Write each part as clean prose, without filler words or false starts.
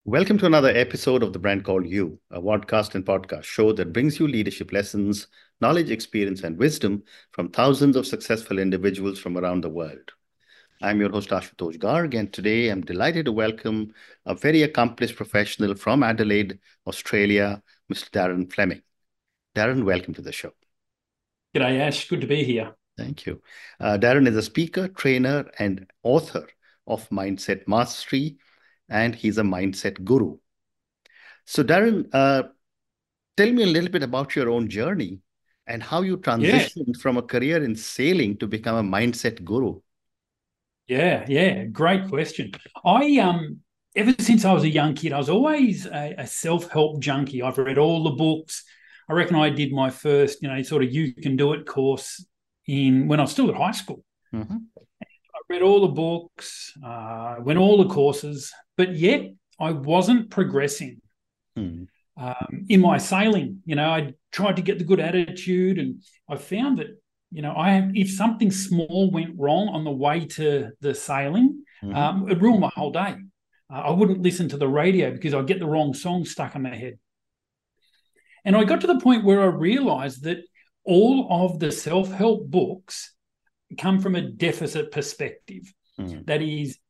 Welcome to another episode of The Brand Called You, a podcast and podcast show that brings you leadership lessons, knowledge, experience, and wisdom from thousands of successful individuals from around the world. I'm your host, Ashutosh Garg, and today I'm delighted to welcome a very accomplished professional from Adelaide, Australia, Mr. Darren Fleming. Darren, welcome to the show. G'day, Ash. Good to be here. Thank you. Darren is a speaker, trainer, and author of Mindset Mastery, and he's a mindset guru. So, Darren, tell me a little bit about your own journey and how you Yeah, transitioned from a career in sailing to become a mindset guru. yeah. Great question. Ever since I was a young kid, I was always a self-help junkie. I've read all the books. I reckon I did my first, sort of you can do it course when I was still at high school. Mhm. I read all the books, went all the courses, but yet I wasn't progressing. Hmm. In my sailing. I tried to get the good attitude, and I found that, if something small went wrong on the way to the sailing, Mhm. it ruined my whole day. I wouldn't listen to the radio because I'd get the wrong song stuck in my head. And I got to the point where I realized that all of the self-help books come from a deficit perspective. Hmm. That is,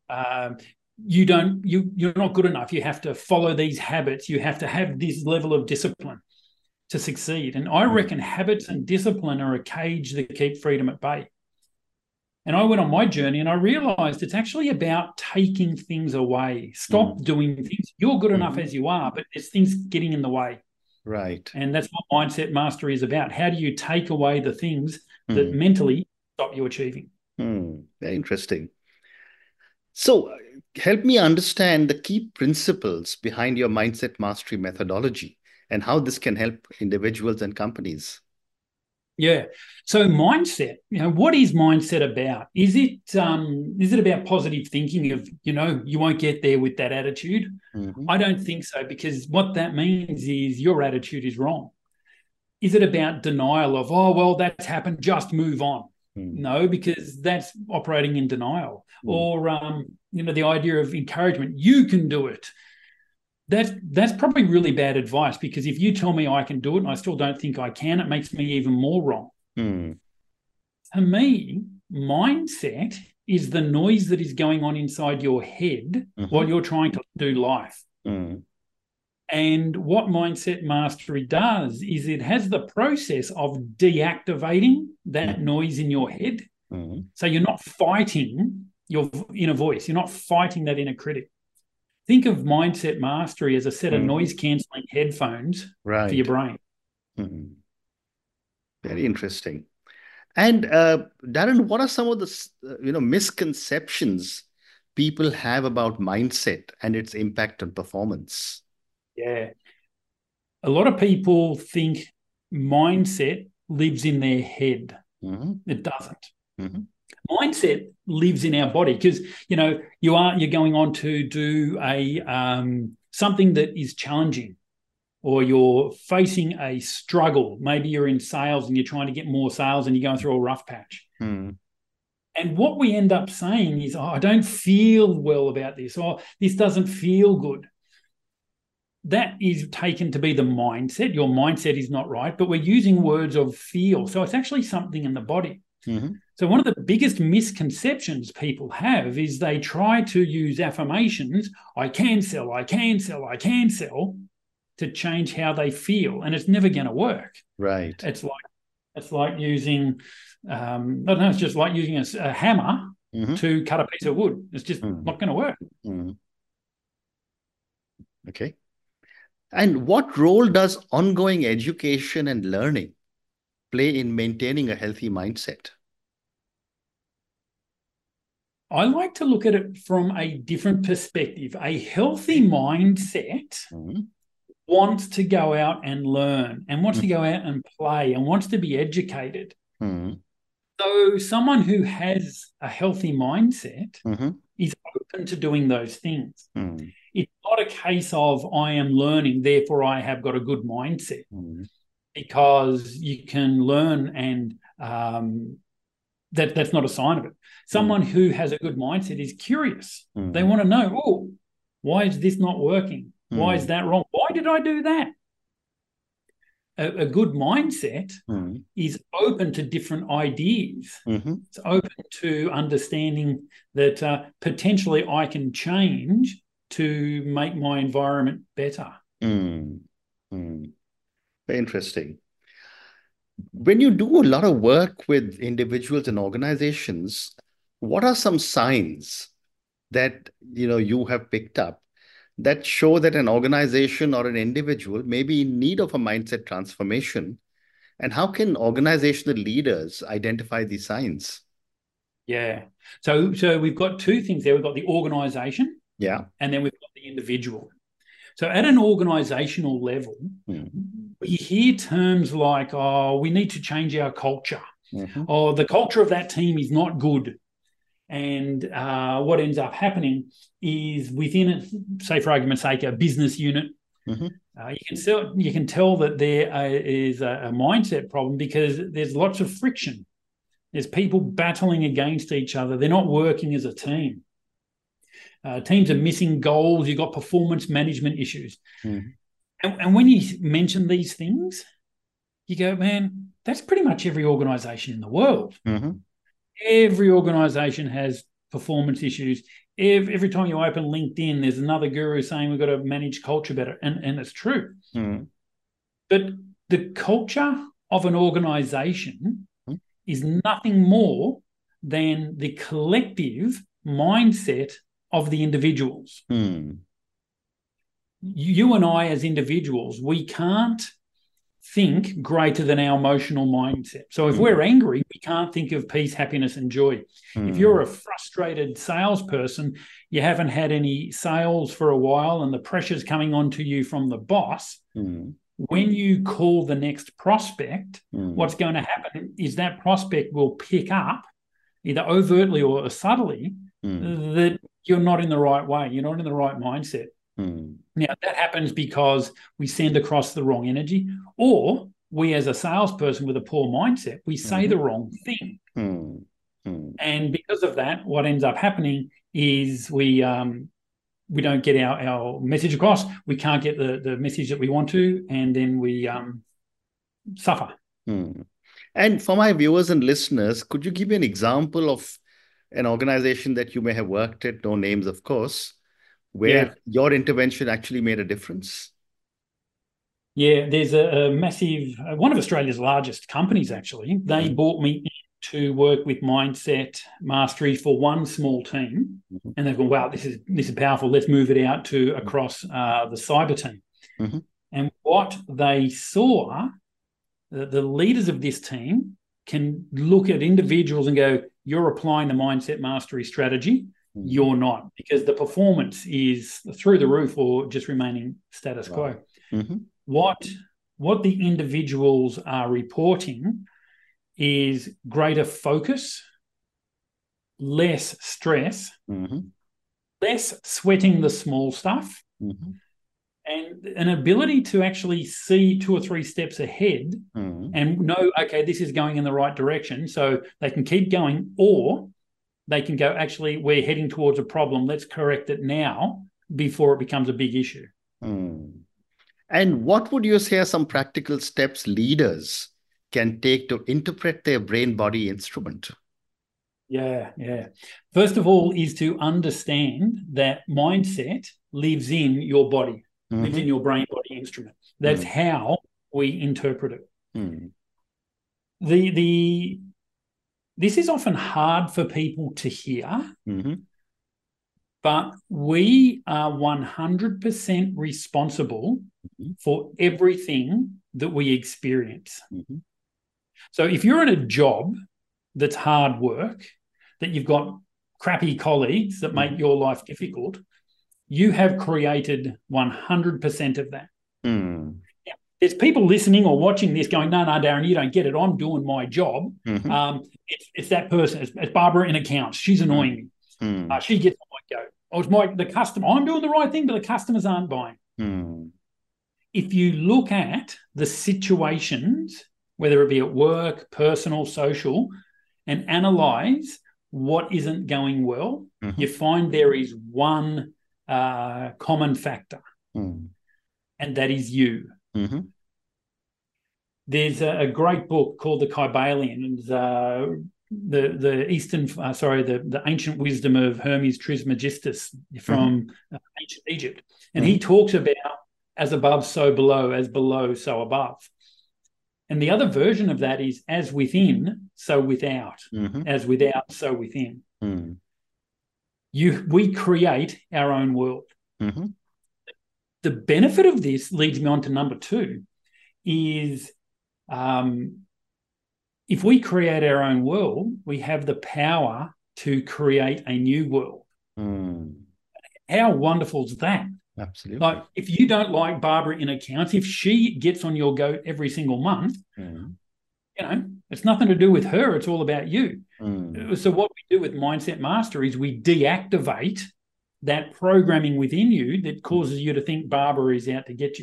you're not good enough. You have to follow these habits. You have to have this level of discipline to succeed. And I Hmm. reckon habits and discipline are a cage that keep freedom at bay. And I went on my journey and I realized it's actually about taking things away. Hmm. Stop doing things. You're good enough Mhm. as you are, but there's things getting in the way. Right. And that's what mindset mastery is about. How do you take away the things that Hmm. mentally stop you achieving? Very interesting. So, help me understand the key principles behind your mindset mastery methodology and how this can help individuals and companies. Yeah. So mindset, what is mindset about? Is it about positive thinking of, you won't get there with that attitude? Mhm. I don't think so, because what that means is your attitude is wrong. Is it about denial of, oh, well, that's happened, just move on? Hmm. No, because that's operating in denial. Hmm. Or the idea of encouragement, you can do it. That's probably really bad advice, because if you tell me I can do it and I still don't think I can, it makes me even more wrong. Hmm. To me, mindset is the noise that is going on inside your head while Mhm. you're trying to do life. Hmm. And what mindset mastery does is it has the process of deactivating that Mhm. noise in your head. Mhm. So you're not fighting your inner voice, you're not fighting that inner critic. Think of mindset mastery as a set of Mhm. noise cancelling headphones for your Right. brain. Mhm. Very interesting. And Darren, what are some of the misconceptions people have about mindset and its impact on performance? Yeah. A lot of people think mindset lives in their head. Hmm. It doesn't. Hmm. Mindset lives in our body, because you're going on to do a something that is challenging, or you're facing a struggle. Maybe you're in sales and you're trying to get more sales and you're going through a rough patch. Hmm. And what we end up saying is, oh, I don't feel well about this, or this doesn't feel good. That is taken to be the mindset. Your mindset is not right, but we're using words of feel. So it's actually something in the body. Hmm. So one of the biggest misconceptions people have is they try to use affirmations, I can sell, I can sell, I can sell, to change how they feel. And it's never going to work. Right. It's like using, I don't know, it's just like using a hammer Hmm. to cut a piece of wood. It's just Hmm. not going to work. Hmm. Okay. And what role does ongoing education and learning play in maintaining a healthy mindset? I like to look at it from a different perspective. A healthy mindset Hmm. wants to go out and learn, and wants to Hmm. go out and play, and wants to be educated. Hmm. So someone who has a healthy mindset Hmm. is open to doing those things. Hmm. It's not a case of I am learning, therefore I have got a good mindset, Hmm. because you can learn, and that's not a sign of it. Hmm. Someone who has a good mindset is curious. They Hmm. want to know, oh, Why is this not working? Why is that wrong? Why did I do that? A good mindset is open to different ideas. It's open to understanding that potentially I can change to make my environment better. Very interesting. When you do a lot of work with individuals and organizations, what are some signs that you have picked up that show that an organization or an individual may be in need of a mindset transformation? And how can organizational leaders identify these signs? Yeah. So we've got two things there. We've got the organization, and then we've got the individual. So at an organizational level, we hear terms like, oh, we need to change our culture. Or the culture of that team is not good. And what ends up happening is within it, say for argument's sake, a business unit, you can tell that there is a mindset problem because there's lots of friction. There's people battling against each other. They're not working as a team. Teams are missing goals. You've got performance management issues. And when you mention these things, you go, man, that's pretty much every organization in the world. Every organization has performance issues. Every time you open LinkedIn, there's another guru saying we've got to manage culture better. And it's true. But the culture of an organization is nothing more than the collective mindset of the individuals. You and I as individuals, we can't think greater than our emotional mindset. So if we're angry, we can't think of peace, happiness, and joy. If you're a frustrated salesperson, you haven't had any sales for a while and the pressure's coming onto you from the boss, when you call the next prospect, what's going to happen is that prospect will pick up, either overtly or subtly, that you're not in the right way, you're not in the right mindset. Now, that happens because we send across the wrong energy, or we as a salesperson with a poor mindset, we say the wrong thing. And because of that, what ends up happening is we don't get our message across. We can't get the message that we want to, and then we suffer. And for my viewers and listeners, could you give me an example of an organization that you may have worked at, no names, of course, where your intervention actually made a difference? Yeah, there's a massive, one of Australia's largest companies, actually. They brought me in to work with Mindset Mastery for one small team. And they've gone, wow, this is powerful. Let's move it out to across the cyber team. And what they saw, the leaders of this team can look at individuals and go, you're applying the Mindset Mastery strategy. You're not, because the performance is through the roof or just remaining status quo. What the individuals are reporting is greater focus, less stress, less sweating the small stuff, and an ability to actually see 2 or 3 steps ahead and know, okay, this is going in the right direction. So they can keep going, or they can go, actually, we're heading towards a problem. Let's correct it now before it becomes a big issue. And what would you say are some practical steps leaders can take to interpret their brain-body instrument? Yeah. First of all is to understand that mindset lives in your body, lives in your brain-body instrument. That's how we interpret it. This is often hard for people to hear, but we are 100% responsible for everything that we experience. So if you're in a job that's hard work, that you've got crappy colleagues that make your life difficult, you have created 100% of that. There's people listening or watching this going, no, Darren, you don't get it. I'm doing my job. It's that person. It's Barbara in accounts. She's annoying me. She gets on my go. Or it's the customer. I'm doing the right thing, but the customers aren't buying. If you look at the situations, whether it be at work, personal, social, and analyze what isn't going well, you find there is one common factor, and that is you. Mm-hmm. There's a great book called The Kybalion, and the ancient wisdom of Hermes Trismegistus from ancient Egypt, and he talks about as above, so below, as below, so above. And the other version of that is as within, so without, as without, so within. We create our own world. The benefit of this leads me on to number 2 is if we create our own world, we have the power to create a new world. How wonderful is that? Absolutely. Like, if you don't like Barbara in accounts, if she gets on your goat every single month, it's nothing to do with her. It's all about you. So what we do with Mindset Master is we deactivate that programming within you that causes you to think Barbara is out to get you.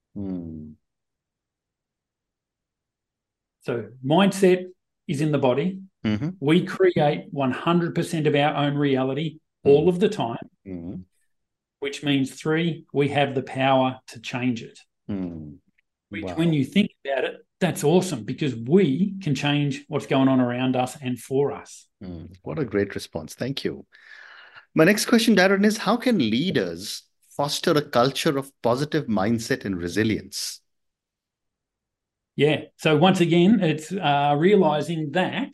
So mindset is in the body. We create 100% of our own reality all of the time, which means 3, we have the power to change it. Which, when you think about it, that's awesome because we can change what's going on around us and for us. What a great response. Thank you. My next question, Darren, is how can leaders foster a culture of positive mindset and resilience? Yeah. So once again, it's realizing that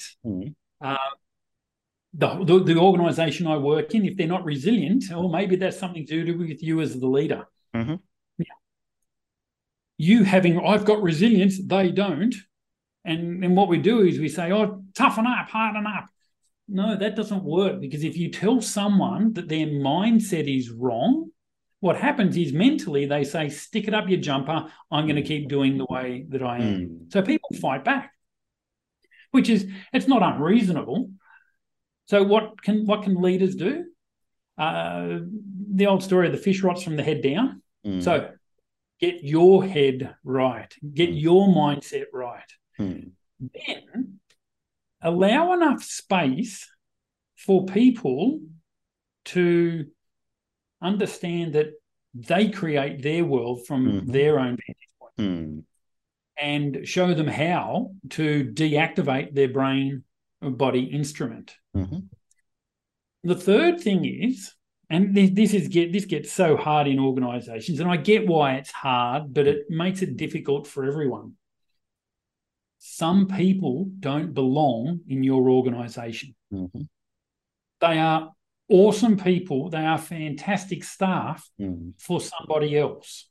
the organization I work in, if they're not resilient, or maybe that's something to do with you as the leader. I've got resilience, they don't. And what we do is we say, toughen up, harden up. No, that doesn't work, because if you tell someone that their mindset is wrong, what happens is mentally they say, stick it up your jumper, I'm going to keep doing the way that I am. So people fight back, it's not unreasonable. So what can leaders do? The old story of the fish rots from the head down. So get your head right, get your mindset right. Then allow enough space for people to understand that they create their world from their own vantage point, and show them how to deactivate their brain body instrument. The third thing is, and this gets so hard in organizations, and I get why it's hard, but it makes it difficult for everyone. Some people don't belong in your organization. They are awesome people. They are fantastic staff for somebody else.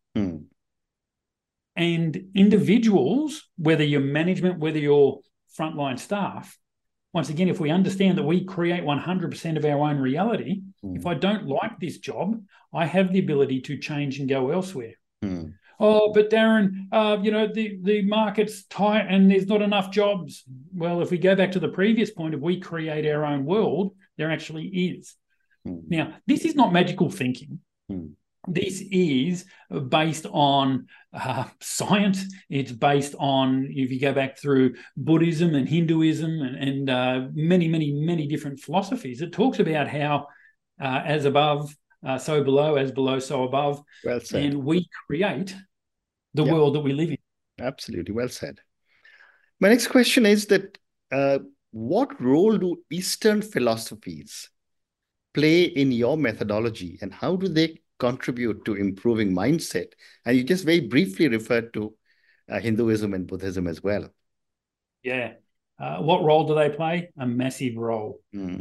And individuals, whether you're management, whether you're frontline staff, once again, if we understand that we create 100% of our own reality, if I don't like this job, I have the ability to change and go elsewhere. Oh, but Darren, the market's tight and there's not enough jobs. Well, if we go back to the previous point, if we create our own world, there actually is. Now, this is not magical thinking. This is based on science. It's based on, if you go back through Buddhism and Hinduism and many, many, many different philosophies, it talks about how as above, so below, as below, so above. Well said. And we create the world that we live in. Absolutely. Well said. My next question is that what role do Eastern philosophies play in your methodology, and how do they contribute to improving mindset? And you just very briefly referred to Hinduism and Buddhism as well. Yeah. What role do they play? A massive role.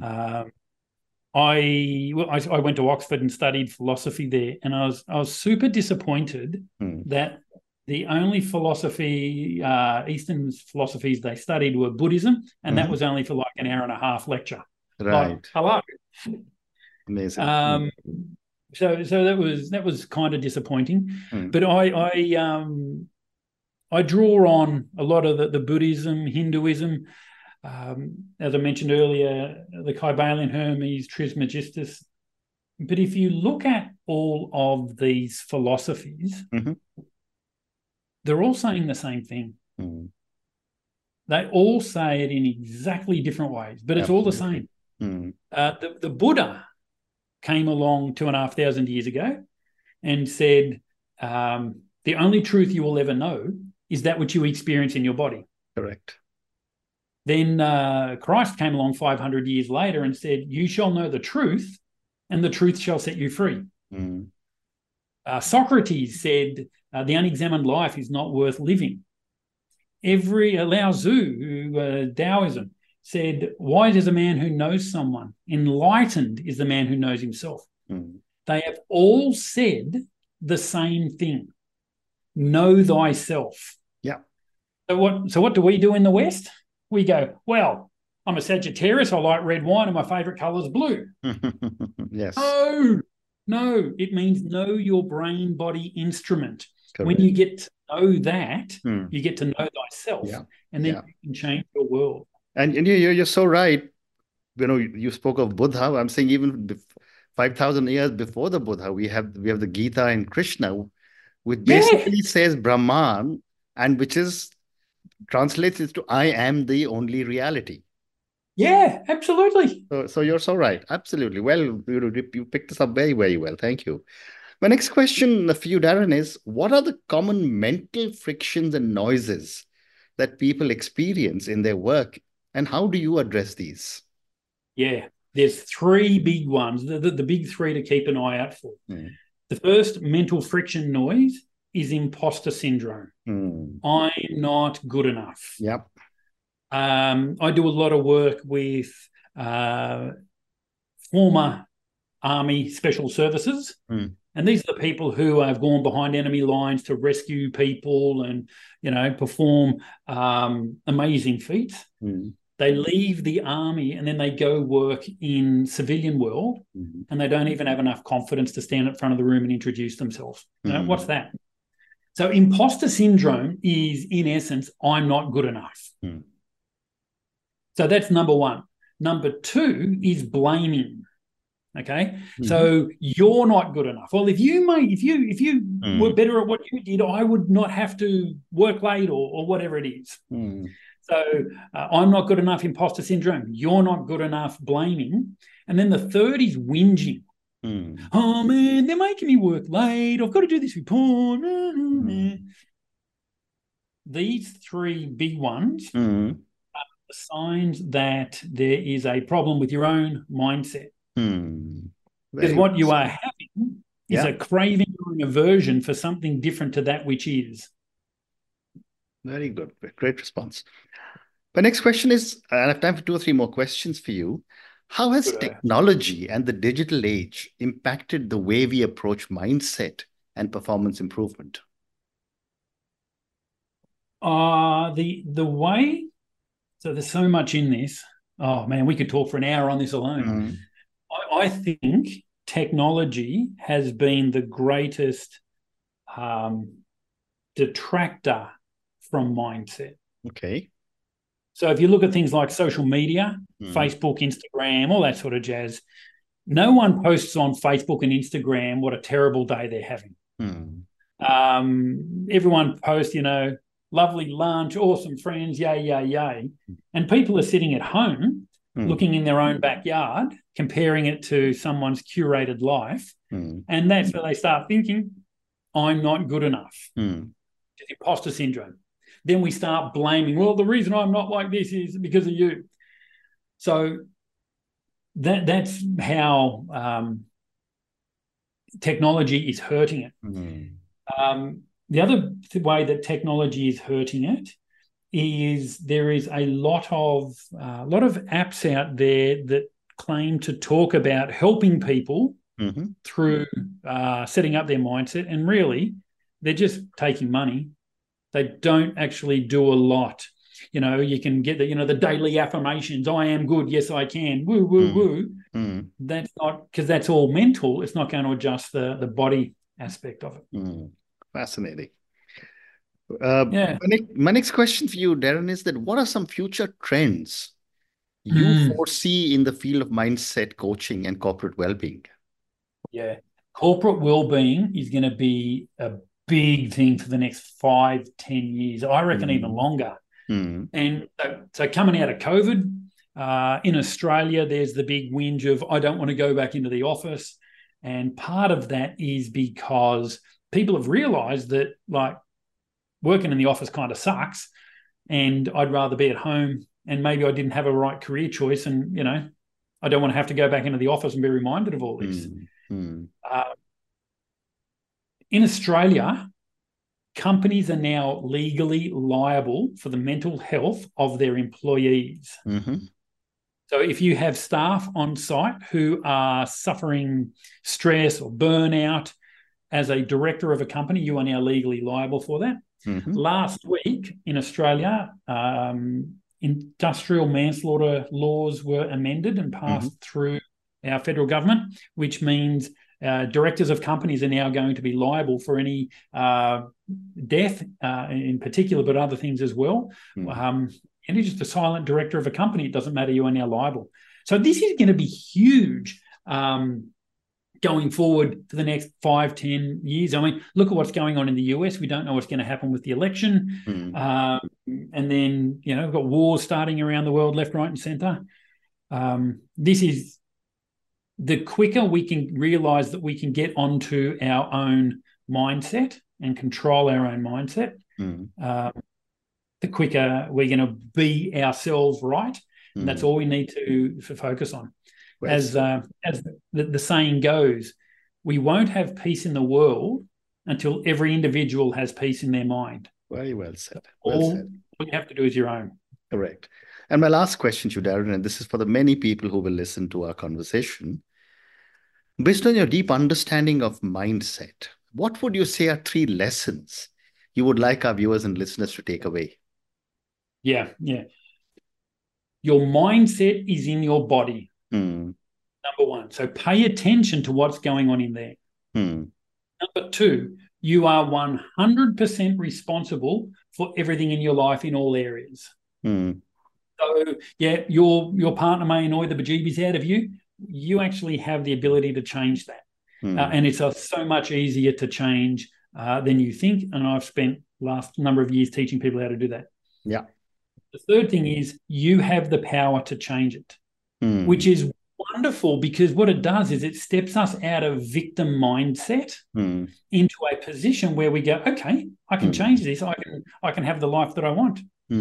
I went to Oxford and studied philosophy there, and I was super disappointed that the only philosophy, Eastern philosophies they studied were Buddhism, and that was only for like an hour and a half lecture. Right. Like, hello. Amazing. So that was kind of disappointing. But I draw on a lot of the Buddhism, Hinduism. As I mentioned earlier, the Kybalion, Hermes Trismegistus. But if you look at all of these philosophies, they're all saying the same thing. They all say it in exactly different ways, but it's all the same. The Buddha came along 2,500 years ago and said, the only truth you will ever know is that which you experience in your body. Correct. Then Christ came along 500 years later and said, you shall know the truth, and the truth shall set you free. Mm. Socrates said, the unexamined life is not worth living. Lao Tzu, Taoism, said, wise is a man who knows someone. Enlightened is the man who knows himself. Mm. They have all said the same thing. Know thyself. Yeah. So what do we do in the West? We go, well, I'm a Sagittarius. I like red wine and my favourite colour is blue. Yes. No. It means know your brain-body instrument. Correct. When you get to know that, you get to know thyself, and then you can change your world. And you're so right. You spoke of Buddha. I'm saying even 5,000 years before the Buddha, we have the Gita and Krishna, which basically says Brahman, and which translates it to I am the only reality. Yeah, absolutely. So you're so right. Absolutely. Well, you picked this up very, very well. Thank you. My next question for you, Darren, is what are the common mental frictions and noises that people experience in their work, and how do you address these? Yeah, there's three big ones, the big three to keep an eye out for. The first mental friction noise is imposter syndrome. I'm not good enough. Yep. I do a lot of work with former Army Special Services. And these are the people who have gone behind enemy lines to rescue people and, perform amazing feats. They leave the army and then they go work in civilian world, and they don't even have enough confidence to stand in front of the room and introduce themselves. What's that? So imposter syndrome is, in essence, I'm not good enough. So that's number one. Number two is blaming. Okay, so you're not good enough. Well, if you were better at what you did, I would not have to work late or whatever it is. So I'm not good enough, imposter syndrome. You're not good enough, blaming. And then the third is whinging. Oh, man, they're making me work late. I've got to do this report. These three big ones are the signs that there is a problem with your own mindset. Because what you are having is a craving or an aversion for something different to that which is. Very good. Great response. My next question is, I have time for 2 or 3 more questions for you. How has technology and the digital age impacted the way we approach mindset and performance improvement? The way, so there's so much in this. Oh, man, we could talk for an hour on this alone. I think technology has been the greatest detractor from mindset. Okay. So if you look at things like social media, Facebook, Instagram, all that sort of jazz, no one posts on Facebook and Instagram what a terrible day they're having. Everyone posts, lovely lunch, awesome friends, yay. And people are sitting at home looking in their own backyard, comparing it to someone's curated life. And that's where they start thinking, I'm not good enough. It's imposter syndrome. Then we start blaming, well, the reason I'm not like this is because of you. So that's how technology is hurting it. The other way that technology is hurting it is there is a lot of apps out there that claim to talk about helping people through setting up their mindset, and really they're just taking money. They don't actually do a lot. You can get the daily affirmations. I am good. Yes, I can. Woo, woo, woo. That's not, because that's all mental. It's not going to adjust the body aspect of it. Fascinating. My next question for you, Darren, is that what are some future trends you foresee in the field of mindset coaching and corporate well-being? Yeah. Corporate well-being is going to be a big thing for the next 5-10 years. I reckon even longer. And so coming out of COVID, In Australia, there's the big whinge of, I don't want to go back into the office. And part of that is because people have realised that, like, working in the office kind of sucks, and I'd rather be at home, and maybe I didn't have a right career choice, and, I don't want to have to go back into the office and be reminded of all this. In Australia, companies are now legally liable for the mental health of their employees. So if you have staff on site who are suffering stress or burnout, as a director of a company, you are now legally liable for that. Last week in Australia, industrial manslaughter laws were amended and passed through our federal government, which means directors of companies are now going to be liable for any death in particular, but other things as well. And you're just a silent director of a company, it doesn't matter, you are now liable. So this is going to be huge going forward for the next 5-10 years. I mean, look at what's going on in the US. We don't know what's going to happen with the election. And then, we've got wars starting around the world, left, right, and centre. This is the quicker we can realise that we can get onto our own mindset and control our own mindset, the quicker we're going to be ourselves right. And that's all we need to focus on. As the saying goes, we won't have peace in the world until every individual has peace in their mind. Very well said. All you have to do is your own. Correct. And my last question to Darren, and this is for the many people who will listen to our conversation. Based on your deep understanding of mindset, what would you say are 3 lessons you would like our viewers and listeners to take away? Yeah. Your mindset is in your body. Number 1. So pay attention to what's going on in there. Number 2, you are 100% responsible for everything in your life in all areas. So, your partner may annoy the bejeebies out of you. You actually have the ability to change that. And it's so much easier to change than you think. And I've spent last number of years teaching people how to do that. Yeah. The third thing is you have the power to change it, which is wonderful, because what it does is it steps us out of victim mindset into a position where we go, okay, I can change this. I can have the life that I want.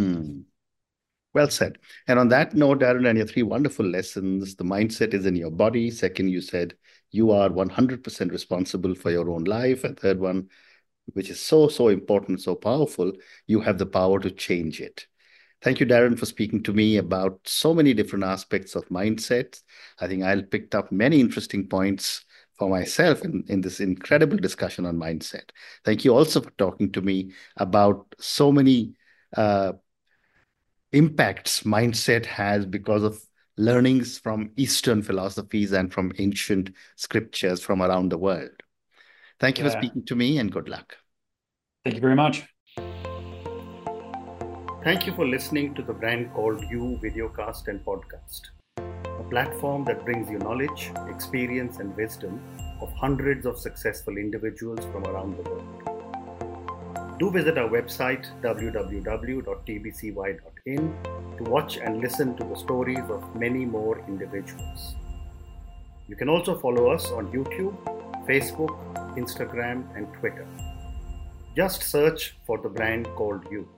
Well said. And on that note, Darren, and your 3 wonderful lessons, the mindset is in your body. Second, you said you are 100% responsible for your own life. And third one, which is so important, so powerful, you have the power to change it. Thank you, Darren, for speaking to me about so many different aspects of mindset. I think I picked up many interesting points for myself in this incredible discussion on mindset. Thank you also for talking to me about so many impacts mindset has because of learnings from Eastern philosophies and from ancient scriptures from around the world. Thank you for speaking to me, and good luck. Thank you very much. Thank you for listening to the Brand Called You videocast and podcast, a platform that brings you knowledge, experience, and wisdom of hundreds of successful individuals from around the world. Do visit our website www.tbcy.in to watch and listen to the stories of many more individuals. You can also follow us on YouTube, Facebook, Instagram, and Twitter. Just search for The Brand Called You.